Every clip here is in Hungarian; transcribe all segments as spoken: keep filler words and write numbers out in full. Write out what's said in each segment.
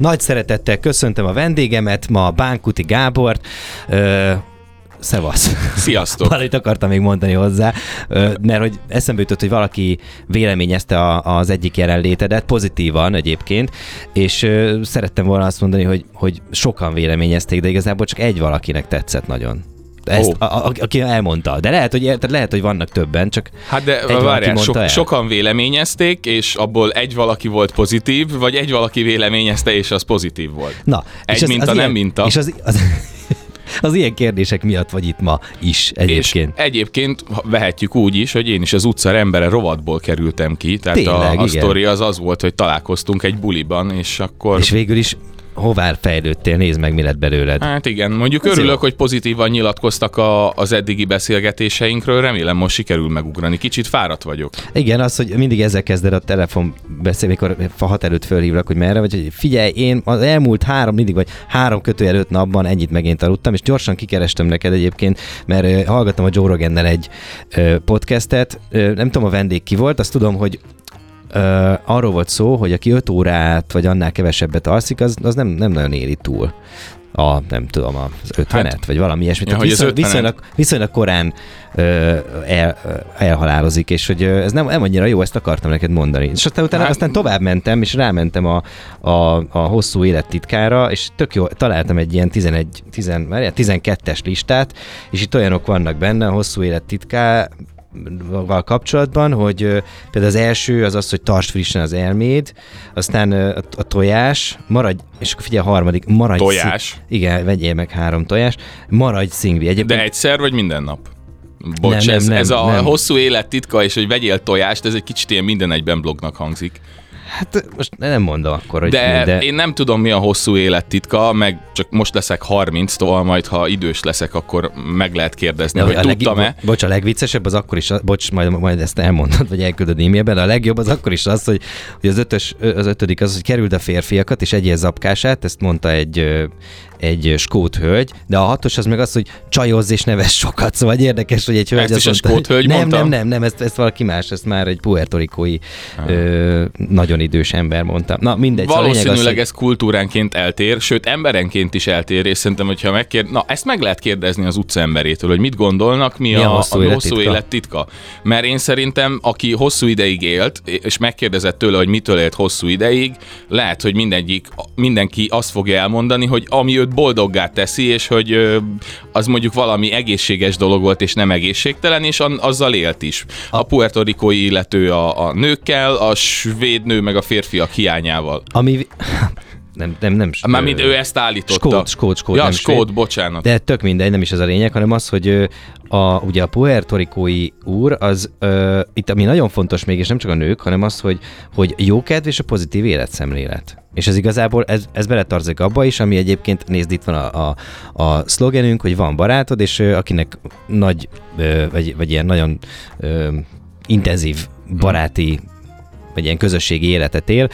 Nagy szeretettel köszöntöm a vendégemet, ma Bánkuti Gábort. Ö, Szevasz. Sziasztok. Valamit akartam még mondani hozzá, mert hogy eszembe jutott, hogy valaki véleményezte az egyik jelenlétedet, pozitívan egyébként, és szerettem volna azt mondani, hogy, hogy sokan véleményezték, de igazából csak egy valakinek tetszett nagyon. Ezt, oh. a, a, aki elmondta. De lehet, hogy, lehet, hogy vannak többen, csak hát de egy várjál, so, el. sokan véleményezték, és abból egy valaki volt pozitív, vagy egy valaki véleményezte, és az pozitív volt. Na, egy minta, az nem ilyen, minta. És az, az, az ilyen kérdések miatt vagy itt ma is egyébként. És egyébként vehetjük úgy is, hogy én is az utca embere rovatból kerültem ki, tehát Tényleg, a, a sztori az az volt, hogy találkoztunk egy buliban, és akkor... És végül is hová fejlődtél? Nézd meg, mi lett belőled. Hát igen, mondjuk Ez örülök, jó. hogy pozitívan nyilatkoztak a, az eddigi beszélgetéseinkről, remélem most sikerül megugrani. Kicsit fáradt vagyok. Igen, az, hogy mindig ezzel kezded a telefon beszél, mikor hat előtt fölhívlak, hogy merre, vagy hogy figyelj, én az elmúlt három, mindig vagy három kötőjel öt napban ennyit megint aludtam, és gyorsan kikerestem neked egyébként, mert uh, hallgattam a Joe Rogannel egy uh, podcastet, uh, nem tudom a vendég ki volt, azt tudom, hogy Uh, arról volt szó, hogy aki öt órát vagy annál kevesebbet alszik, az, az nem, nem nagyon éli túl a, nem tudom, az ötvenet, hát, vagy valami ilyesmit. Ja, viszony, viszonylag, viszonylag korán uh, el, uh, elhalálozik, és hogy uh, ez nem, nem annyira jó, ezt akartam neked mondani. És aztán utána hát, aztán tovább mentem, és rámentem a, a, a hosszú élet titkára, és tök jó, találtam egy ilyen tizenegy, tíz, tizenkettes listát, és itt olyanok vannak benne, a hosszú élet titká, val kapcsolatban, hogy például az első az az, hogy tartsd frissen az elméd, aztán a, a tojás, maradj, és akkor figyelj a harmadik, maradj tojás. Szing- igen, vegyél meg három tojás, maradj szingli. Egyébként... De egyszer vagy minden nap? Bocs, nem, ez, nem, ez a nem. hosszú élet titka, és hogy vegyél tojást, ez egy kicsit ilyen minden egyben blognak hangzik. Hát most nem mondom akkor, hogy de, mi, de... én nem tudom, mi a hosszú élet titka, meg csak most leszek harminc, tovább majd, ha idős leszek, akkor meg lehet kérdezni, de hogy tudtam-e. Leg... Bocs, a legviccesebb az akkor is, bocs, majd, majd ezt elmondod, vagy elküldöd e-mailben, de a legjobb az akkor is az, hogy, hogy az, ötös, az ötödik az, hogy kerüld a férfiakat, és egyél zapkását, ezt mondta egy, egy skót hölgy, de a hatos az meg az, hogy csajozz és neves sokat, szóval érdekes, hogy egy hölgy ezt is mondta, a skót hölgy nem, mondta? nem, nem, nem, ezt, ezt valaki más, ezt már egy puertorikói ö, nagyon idős ember mondta. Na mindegy. Valószínűleg az, hogy... ez kultúránként eltér, sőt emberenként is eltér, és szerintem, hogyha megkér... Na, ezt meg lehet kérdezni az utca emberétől, hogy mit gondolnak, mi, mi a, a hosszú, a élet, hosszú titka? élet titka. Mert én szerintem, aki hosszú ideig élt, és megkérdezett tőle, hogy mitől élt hosszú ideig, lehet, hogy mindegyik, mindenki azt fogja elmondani, hogy ami őt boldoggá teszi, és hogy az mondjuk valami egészséges dolog volt, és nem egészségtelen, és azzal élt is. A puertorikói illető a, a nőkkel, a svéd nő meg a férfiak hiányával. Ami... Nem, nem, nem. Mármint ő ezt állította. Skót, skót, skót. Ja, nem skót, svéd. bocsánat. De tök mindegy, nem is ez a lényeg, hanem az, hogy a, ugye a puertorikói úr, az uh, itt ami nagyon fontos még, és nem csak a nők, hanem az, hogy, hogy jókedv és a pozitív életszemlélet. És ez igazából, ez, ez beletartozik abba is, ami egyébként, nézd, itt van a, a, a szlogenünk, hogy van barátod, és uh, akinek nagy, uh, vagy, vagy ilyen nagyon uh, intenzív baráti vagy ilyen közösségi életet él,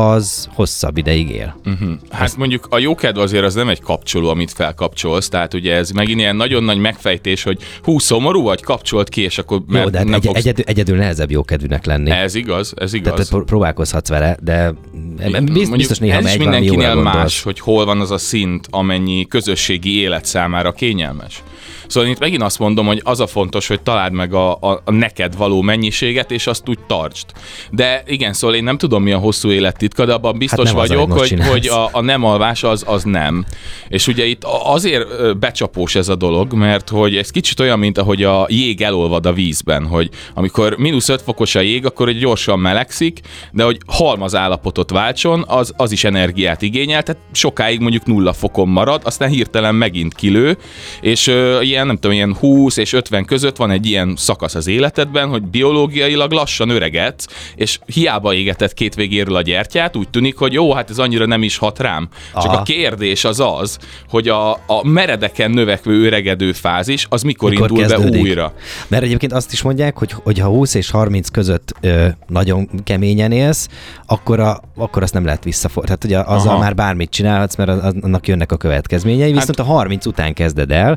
az hosszabb ideig él. Uh-huh. Hát Ezt... mondjuk a jókedv azért az nem egy kapcsoló, amit felkapcsolsz, tehát ugye ez megint ilyen nagyon nagy megfejtés, hogy hú, szomorú vagy, kapcsolt ki, és akkor jó, de hát nem egy, fogsz... egyedül, egyedül nehezebb jókedvűnek lenni. Ez igaz, ez igaz. Tehát pró- próbálkozhatsz vele, de biztos, biztos néha ez megy is valami mindenkinél jóra más, gondolsz. hogy hol van az a szint, amennyi közösségi élet számára kényelmes. Szóval itt megint azt mondom, hogy az a fontos, hogy találd meg a, a, a neked való mennyiséget, és azt úgy tartsd. De igen, szóval én nem tudom, mi a hosszú élet titka, de abban biztos hát vagyok, az, hogy, hogy a, a nem alvás az, az nem. És ugye itt azért becsapós ez a dolog, mert hogy ez kicsit olyan, mint ahogy a jég elolvad a vízben, hogy amikor mínusz öt fokos a jég, akkor egy gyorsan melegszik, de hogy halmaz állapotot váltson, az, az is energiát igényel, tehát sokáig mondjuk nulla fokon marad, aztán hirtelen megint kilő, és uh, ilyen, nem tudom, ilyen húsz és ötven között van egy ilyen szakasz az életedben, hogy biológiailag lassan öregedsz, és hiába égetett két végéről a gyertyát, úgy tűnik, hogy jó, hát ez annyira nem is hat rám. Csak Aha. a kérdés az az, hogy a, a meredeken növekvő öregedő fázis, az mikor, mikor indul kezdődik be újra. Mert egyébként azt is mondják, hogy, hogy ha húsz és harminc között ö, nagyon keményen élsz, akkor, a, akkor azt nem lehet visszafordítani. Tehát ugye azzal Aha. már bármit csinálhatsz, mert az, annak jönnek a következményei, viszont hát, a harminc után kezded el,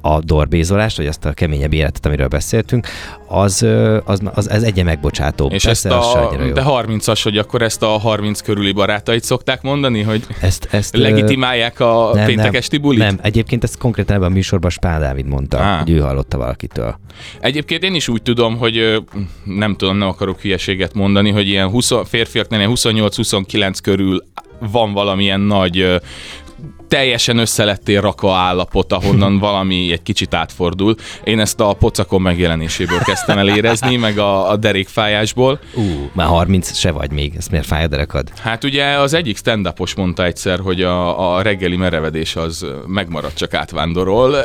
a dorbézolást, vagy azt a keményebb életet, amiről beszéltünk, az, az, az, az egyen megbocsátó. És ezt a, de harmincas, hogy akkor ezt a harminc körüli barátait szokták mondani, hogy ezt, ezt legitimálják a nem, péntek nem, esti bulit? Nem, egyébként ezt konkrétan ebben a műsorban Spál Dávid mondta, Á. hogy ő hallotta valakitől. Egyébként én is úgy tudom, hogy nem tudom, nem akarok hülyeséget mondani, hogy ilyen húsz, férfiaknál ilyen huszonnyolc-huszonkilenc körül van valamilyen nagy teljesen összelettél rakva állapot, ahonnan valami egy kicsit átfordul. Én ezt a pocakon megjelenéséből kezdtem el érezni, meg a, a derékfájásból. Ú, uh, már harminc se vagy még, ezt miért fáj a derekad? Hát ugye az egyik stand-upos mondta egyszer, hogy a, a reggeli merevedés az megmarad, csak átvándorol.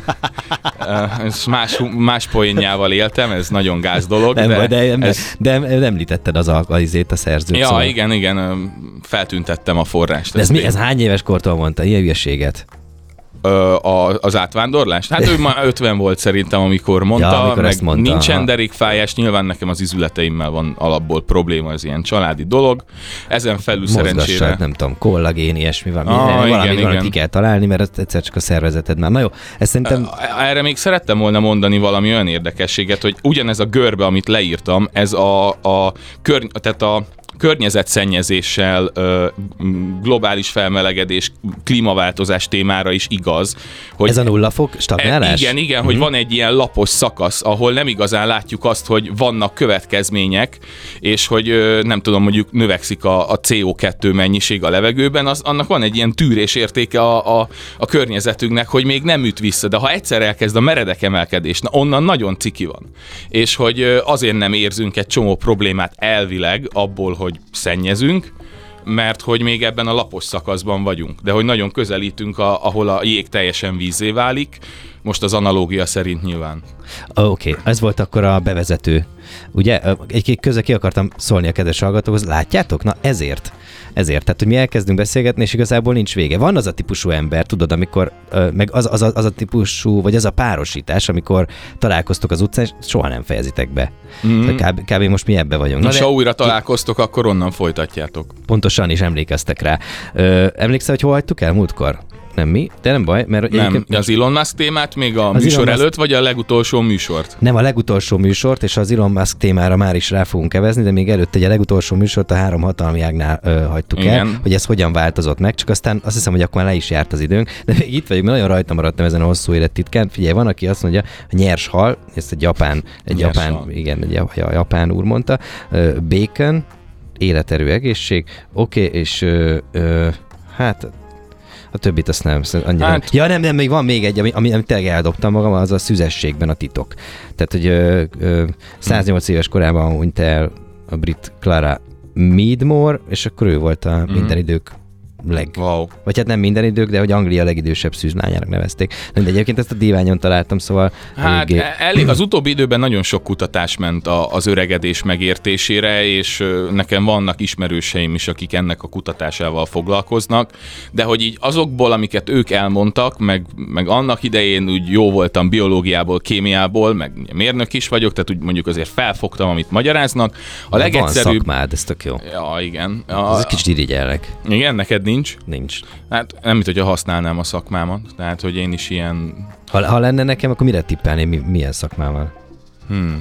Ezt más, más poénjával éltem, ez nagyon gáz dolog. Nem, de, de, de, ez... de, de említetted az alkalizét a szerzőt. Ja, szóval. igen, igen, feltüntettem a forrást. De ez, mi, ez hány éves kortól mondta? Ilyen hülyeséget? Ö, a, az átvándorlást? Hát ő már ötven volt szerintem, amikor mondta, ja, amikor meg mondta, nincsen derékfájás, nyilván nekem az izületeimmel van alapból probléma, ez ilyen családi dolog. Ezen felül szerencsére... nem tudom, kollagén, ilyesmi van. Ah, valami igen, valamit igen. ki kell találni, mert ezt egyszer csak a szervezeted már. Na jó, ezt szerintem... Erre még szerettem volna mondani valami olyan érdekességet, hogy ugyanez a görbe, amit leírtam, ez a, a, kör, tehát a környezetszennyezéssel, globális felmelegedés, klímaváltozás témára is igaz. Hogy ez a nulla fok stagnálás? Igen, igen, mm-hmm. hogy van egy ilyen lapos szakasz, ahol nem igazán látjuk azt, hogy vannak következmények, és hogy nem tudom, mondjuk növekszik a, a cé o kettő mennyiség a levegőben, az, annak van egy ilyen tűrésértéke a, a, a környezetünknek, hogy még nem üt vissza, de ha egyszer elkezd a meredek emelkedés, na onnan nagyon ciki van. És hogy azért nem érzünk egy csomó problémát elvileg abból, hogy szennyezünk, mert hogy még ebben a lapos szakaszban vagyunk, de hogy nagyon közelítünk, a, ahol a jég teljesen vízzé válik, most az analógia szerint nyilván. Oké, okay. Ez volt akkor a bevezető. Ugye, egy közben ki akartam szólni a kedves hallgatókhoz, látjátok? Na ezért. Ezért. Tehát, hogy mi elkezdünk beszélgetni, és igazából nincs vége. Van az a típusú ember, tudod, amikor, meg az, az, a, az a típusú, vagy az a párosítás, amikor találkoztok az utcán, és soha nem fejezitek be. Mm-hmm. Kb, kb. Most mi ebbe vagyunk. Na, Na de, ha újra találkoztok, akkor onnan folytatjátok. Pontosan is emlékeztek rá. Ö, emlékszel, hogy hol hagytuk el múltkor? Nem mi, de nem baj, mert... Nem, az Elon Musk témát még a műsor előtt, Musk... vagy a legutolsó műsort? Nem, a legutolsó műsort, és az Elon Musk témára már is rá fogunk kevezni, de még előtt egy a legutolsó műsort a három hatalmi ágnál ö, hagytuk Igen. el, hogy ez hogyan változott meg, csak aztán azt hiszem, hogy akkor már le is járt az időnk, de még itt vagyunk, mert nagyon rajta maradtam ezen a hosszú élet titkán. Figyelj, van, aki azt mondja, a nyers hal, ezt egy japán, egy nyers japán, hal. igen, egy japán úr mondta, ö, bacon, életerő, egészség, oké, okay, és ö, ö, hát... A többit azt nem. Annyira hát, nem. Ja, nem, nem, még van még egy, ami, ami, amit tényleg eldobtam magam, az a szüzességben a titok. Tehát, hogy ö, ö, száznyolc éves korában hunyt el a brit Clara Meadmore, és akkor ő volt a minden idők leg... Wow. Vagy hát nem minden idők, de hogy Anglia legidősebb szűzlányának nevezték. De egyébként ezt a díványon találtam, szóval... Hát eléggé... elég, az utóbbi időben nagyon sok kutatás ment a, az öregedés megértésére, és nekem vannak ismerőseim is, akik ennek a kutatásával foglalkoznak, de hogy így azokból, amiket ők elmondtak, meg, meg annak idején úgy jó voltam biológiából, kémiából, meg mérnök is vagyok, tehát úgy mondjuk azért felfogtam, amit magyaráznak. A de legegyszerűbb... van szakmád, ez tök jó. Ja, igen. A... Ez egy kicsit irigyellek. Igen, neked nincs? Nincs. Hát nem, mint hogyha használnám a szakmámat, tehát hogy én is ilyen... Ha, ha lenne nekem, akkor mire tippelném, mi, milyen szakmával? Hmm.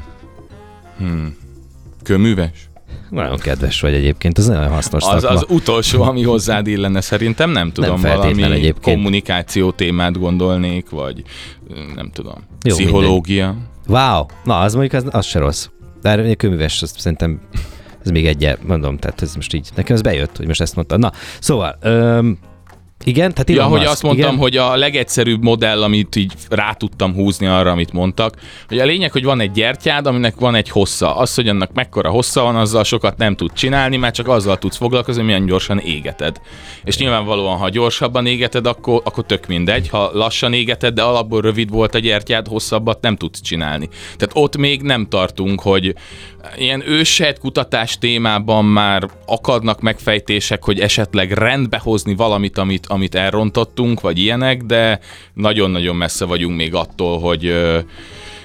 Hmm. Kőműves? Nagyon kedves vagy egyébként, az nagyon hasznos az, szakma. Az utolsó, ami hozzád illene szerintem, nem tudom, nem valami egyébként. Kommunikáció témát gondolnék, vagy nem tudom, jó, pszichológia. Mindegy. Wow, na az mondjuk az, az se rossz. De a kőműves, azt szerintem ez még egy, mondom, tehát ez most így, nekem ez bejött, hogy most ezt mondtad. Na, szóval, öm, igen, tehát ja, Elon hogy Musk, azt mondtam, igen. hogy a legegyszerűbb modell, amit így rá tudtam húzni arra, amit mondtak, hogy a lényeg, hogy van egy gyertyád, aminek van egy hossza. Az, hogy annak mekkora hossza van, azzal sokat nem tud csinálni, mert csak azzal tudsz foglalkozni, hogy milyen gyorsan égeted. És nyilvánvalóan, ha gyorsabban égeted, akkor, akkor tök mindegy. Ha lassan égeted, de alapból rövid volt a gyertyád, hosszabbat nem tudsz csinálni. Tehát ott még nem tartunk, hogy ilyen őssejt kutatás témában már akadnak megfejtések, hogy esetleg rendbe hozni valamit, amit amit elrontottunk, vagy ilyenek, de nagyon-nagyon messze vagyunk még attól, hogy,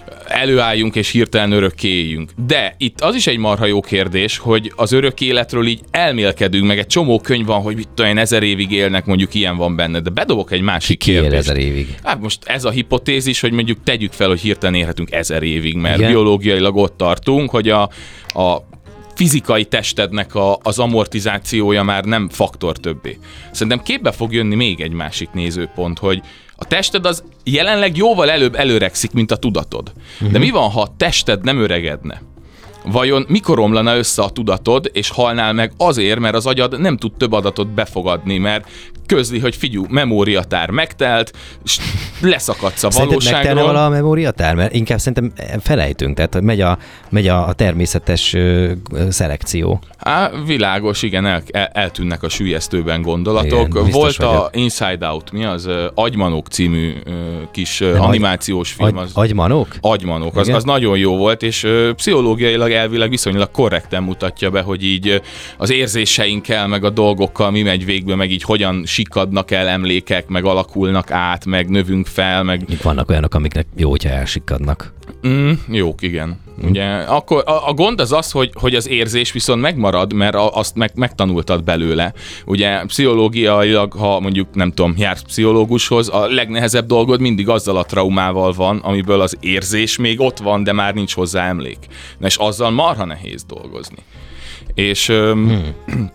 előálljunk és hirtelen örökké éljünk. De itt az is egy marha jó kérdés, hogy az örök életről így elmélkedünk, meg egy csomó könyv van, hogy mit tudom én, ezer évig élnek, mondjuk ilyen van benne, de bedobok egy másik Ki kérdést. ezer évig? Hát most ez a hipotézis, hogy mondjuk tegyük fel, hogy hirtelen élhetünk ezer évig, mert Igen. biológiailag ott tartunk, hogy a, a fizikai testednek a, az amortizációja már nem faktor többé. Szerintem képbe fog jönni még egy másik nézőpont, hogy a tested az jelenleg jóval előbb előregszik, mint a tudatod. Uh-huh. De mi van, ha a tested nem öregedne? Vajon mikor omlana össze a tudatod, és halnál meg azért, mert az agyad nem tud több adatot befogadni, mert közli, hogy figyú, memóriatár megtelt, és leszakadsz a valóságról. Szerinted megtelne vala a memóriatár? Mert inkább szerintem felejtünk, tehát hogy megy a, megy a, a természetes ö, szelekció. Á, világos, igen, el, el, eltűnnek a süllyesztőben gondolatok. Igen, volt a vagyok. Inside Out, mi az? Agymanók című ö, kis ö, Nem, animációs film. Agy, Az, agymanók? Agymanók, az, az nagyon jó volt, és ö, pszichológiailag elvileg viszonylag korrekten mutatja be, hogy így ö, az érzéseinkkel, meg a dolgokkal mi megy végbe, meg így hogyan sikadnak el emlékek, meg alakulnak át, meg növünk fel, meg... Itt vannak olyanok, amiknek jó, hogyha elsikadnak. Mm, jók, igen. Mm. Ugye, akkor a, a gond az az, hogy, hogy az érzés viszont megmarad, mert a, azt meg, megtanultad belőle. Ugye pszichológiailag, ha mondjuk nem tudom, jársz pszichológushoz, a legnehezebb dolgod mindig azzal a traumával van, amiből az érzés még ott van, de már nincs hozzá emlék. Na és azzal marha nehéz dolgozni. És... Öm, hmm.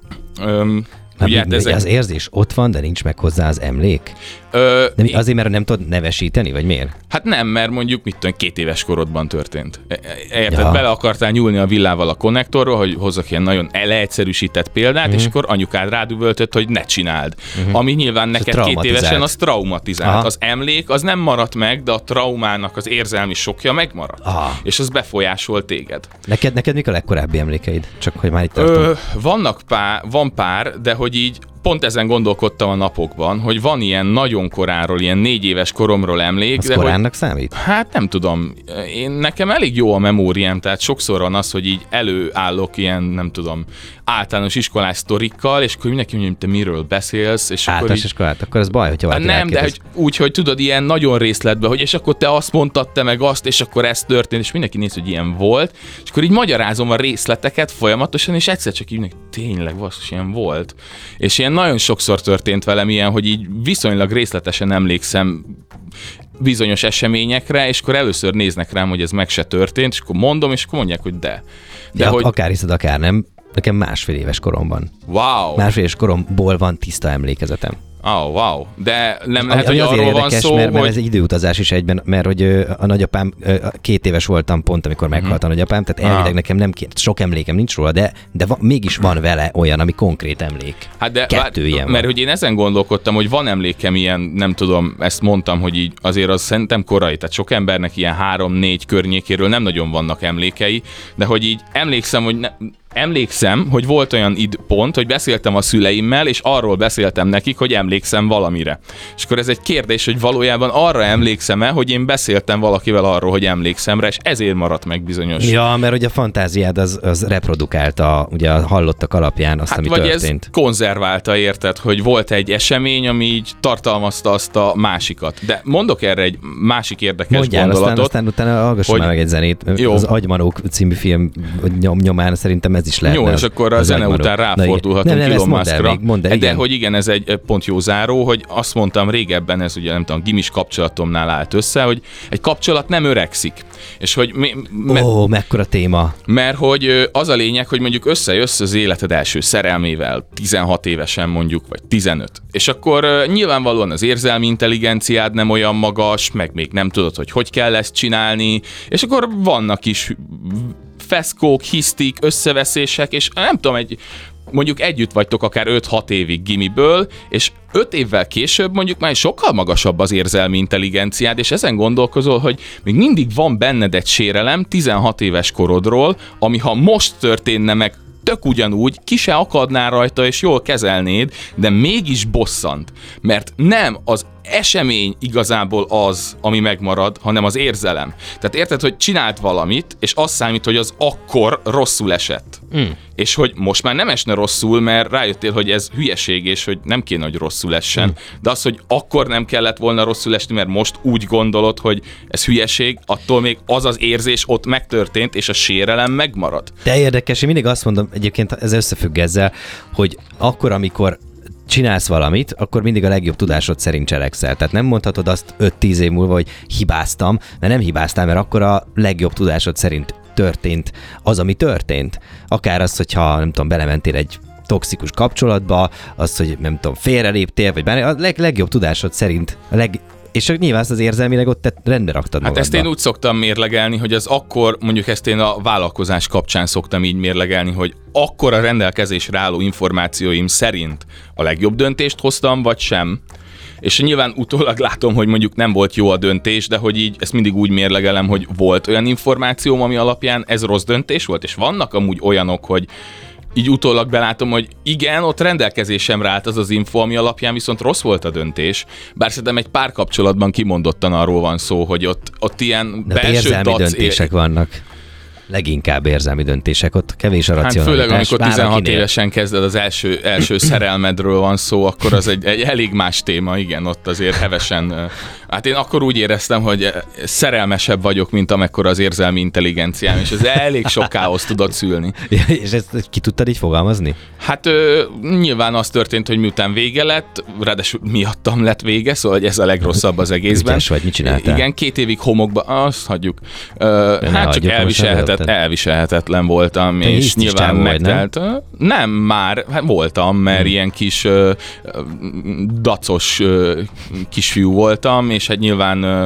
öm, Hát ugye, mi, ezek... Az érzés ott van, de nincs meg hozzá az emlék? Ö, de mi, azért, mert nem tudod nevesíteni, vagy miért? Hát nem, mert mondjuk mit tudom, két éves korodban történt. Érted, ja. Bele akartál nyúlni a villával a konnektorról, hogy hozzak ilyen nagyon leegyszerűsített példát, uh-huh. és akkor anyukád rádüvöltött, hogy ne csináld. Uh-huh. Ami nyilván neked két évesen az traumatizált. Aha. Az emlék az nem maradt meg, de a traumának az érzelmi sokja megmaradt. Aha. És az befolyásol téged. Neked, neked mik a legkorábbi emlékeid? Csak hogy már itt tartunk. Ö, vannak pár, van pár, de hogy így pont ezen gondolkodtam a napokban, hogy van ilyen nagyon koráról, ilyen négy éves koromról emlék. Az de koránnak hogy, számít? Hát nem tudom. Én, nekem elég jó a memóriám, tehát sokszor van az, hogy így előállok ilyen, nem tudom, általános iskolás sztorikkal, és akkor mindenki mondja, hogy te miről beszélsz. És általános akkor így, iskolát, akkor ez baj, hogyha valaki nem, de hogy úgy, hogy tudod, ilyen nagyon részletben, hogy és akkor te azt mondtad, te meg azt, és akkor ez történt, és mindenki néz, hogy ilyen volt, és akkor így magyarázom a részleteket folyamatosan, és egyszer csak így tényleg basszus, ilyen volt. És ilyen nagyon sokszor történt velem ilyen, hogy így viszonylag részletesen emlékszem bizonyos eseményekre, és akkor először néznek rám, hogy ez meg se történt, és akkor mondom, és akkor mondják, hogy de. De, de hogy... akár hiszed, akár nem, nekem másfél éves koromban. Wow! Másfél éves koromból van tiszta emlékezetem. Oh, wow. De nem lehet, ami, hogy hogy arról érdekes, van szó, mert, mert hogy... ez egy időutazás is egyben, mert hogy a nagyapám, két éves voltam pont, amikor meghalt a nagyapám, tehát elvileg nekem nem két, sok emlékem nincs róla, de, de va, mégis van vele olyan, ami konkrét emlék. Hát de, Kettő hát, ilyen mert van. hogy én ezen gondolkodtam, hogy van emlékem ilyen, nem tudom, ezt mondtam, hogy így azért az szerintem korai, tehát sok embernek ilyen három-négy környékéről nem nagyon vannak emlékei, de hogy így emlékszem, hogy ne, Emlékszem, hogy volt olyan időpont, hogy beszéltem a szüleimmel, és arról beszéltem nekik, hogy emlékszem valamire. És akkor ez egy kérdés, hogy valójában arra emlékszem-e, hogy én beszéltem valakivel arról, hogy emlékszem rá, és ezért maradt meg bizonyos. Ja, mert ugye a fantáziád az, az reprodukálta ugye a hallottak alapján azt, hát ami vagy történt. Ez konzerválta, érted, hogy volt egy esemény, ami így tartalmazta azt a másikat. De mondok erre egy másik érdekes Mondjál, gondolatot. Aztán, aztán utána hallgassam meg egy zenét. Jó. Az Agymanók című film nyom, nyomán szerintem ez is lehet. Jó, és akkor a zene Agymanók. után ráfordulhatunk Elon Muskra. De igen. hogy igen, ez egy pont jó záró, hogy azt mondtam régebben, ez ugye nem tudom, gimis kapcsolatomnál állt össze, hogy egy kapcsolat nem öregszik. És hogy... Mi, me, Ó, mekkora téma. Mert hogy az a lényeg, hogy mondjuk összejössz az életed első szerelmével, tizenhat évesen mondjuk, vagy tizenöt. És akkor nyilvánvalóan az érzelmi intelligenciád nem olyan magas, meg még nem tudod, hogy hogy kell ezt csinálni, és akkor vannak is feszkók, hisztik, összeveszések, és nem tudom, egy, mondjuk együtt vagytok akár öt-hat évig gimiből, és öt évvel később mondjuk már sokkal magasabb az érzelmi intelligenciád, és ezen gondolkozol, hogy még mindig van benned egy sérelem tizenhat éves korodról, ami ha most történne meg tök ugyanúgy, ki se akadnál rajta, és jól kezelnéd, de mégis bosszant. Mert nem az esemény igazából az, ami megmarad, hanem az érzelem. Tehát érted, hogy csinált valamit, és azt számít, hogy az akkor rosszul esett. Mm. És hogy most már nem esne rosszul, mert rájöttél, hogy ez hülyeség, és hogy nem kéne, hogy rosszul essen. Mm. De az, hogy akkor nem kellett volna rosszul esni, mert most úgy gondolod, hogy ez hülyeség, attól még az az érzés ott megtörtént, és a sérelem megmarad. De érdekes, én mindig azt mondom, egyébként ez összefügg ezzel, hogy akkor, amikor csinálsz valamit, akkor mindig a legjobb tudásod szerint cselekszel. Tehát nem mondhatod azt öt-tíz év múlva, hogy hibáztam, mert nem hibáztál, mert akkor a legjobb tudásod szerint történt az, ami történt. Akár az, hogyha nem tudom, belementél egy toxikus kapcsolatba, az, hogy nem tudom, félreléptél, vagy bármi, a leg, legjobb tudásod szerint a leg és nyilván azt az érzelmileg ott rendbe raktad magadba. Hát ezt én úgy szoktam mérlegelni, hogy az akkor, mondjuk ezt én a vállalkozás kapcsán szoktam így mérlegelni, hogy akkor a rendelkezésre álló információim szerint a legjobb döntést hoztam, vagy sem. És nyilván utólag látom, hogy mondjuk nem volt jó a döntés, de hogy így ezt mindig úgy mérlegelem, hogy volt olyan információm, ami alapján ez rossz döntés volt, és vannak amúgy olyanok, hogy így utólag belátom, hogy igen, ott rendelkezésemre állt az az info, ami alapján viszont rossz volt a döntés. Bár szerintem egy párkapcsolatban kimondottan arról van szó, hogy ott, ott ilyen de belső érzelmi dac... döntések vannak. Leginkább érzelmi döntések, ott kevés a racionalitás. Hát főleg, amikor tizenhat akinél. évesen kezded az első, első szerelmedről van szó, akkor az egy, egy elég más téma, igen, ott azért hevesen. Hát én akkor úgy éreztem, hogy szerelmesebb vagyok, mint amekkora az érzelmi intelligenciám, és ez elég sok káoszt tudott szülni. Ja, és ezt ki tudtad így fogalmazni? Hát ö, nyilván az történt, hogy miután vége lett, ráadásul miattam lett vége, szóval ez a legrosszabb az egészben. Ügyes vagy, mit csináltál? Igen, két évig homokba, azt hagyjuk. Ö, hát csak elviselhetet, elviselhetetlen voltam, te és nyilván megtelt. Vagy, nem? nem, már hát voltam, mert hmm. ilyen kis ö, dacos ö, kisfiú voltam, és hát nyilván ö,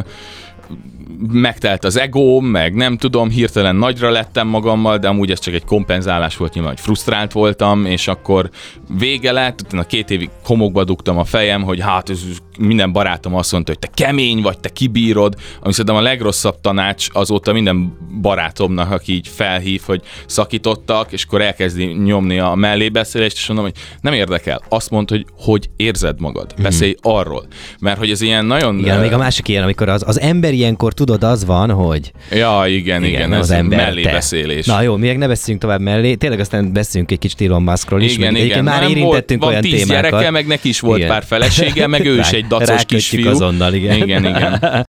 megtelt az egóm, meg nem tudom, hirtelen nagyra lettem magammal, de amúgy ez csak egy kompenzálás volt, nyilván, hogy frusztrált voltam, és akkor vége lett, utána két évig homokba dugtam a fejem, hogy hát ez minden barátom azt mondta, hogy te kemény vagy, te kibírod, ami szerintem a legrosszabb tanács azóta minden barátomnak, aki így felhív, hogy szakítottak, és akkor elkezdi nyomni a mellébeszélést, és mondom, hogy nem érdekel. Azt mondd, hogy hogy érzed magad. Beszélj mm. arról. Mert hogy ez ilyen nagyon... Igen, uh... még a másik ilyen, amikor az, az ember ilyenkor tudod, az van, hogy... Ja, igen, igen, igen ez mellébeszélés. Na jó, még ne beszéljünk tovább mellé, tényleg aztán beszéljünk egy kicsit Elon Muskról is. Igen, igen. Már érintettünk volt, olyan van tíz témákat. gyereke, meg neki is volt igen. pár felesége, meg ő is egy dacos kisfiú. Azonnal, igen. Igen, igen.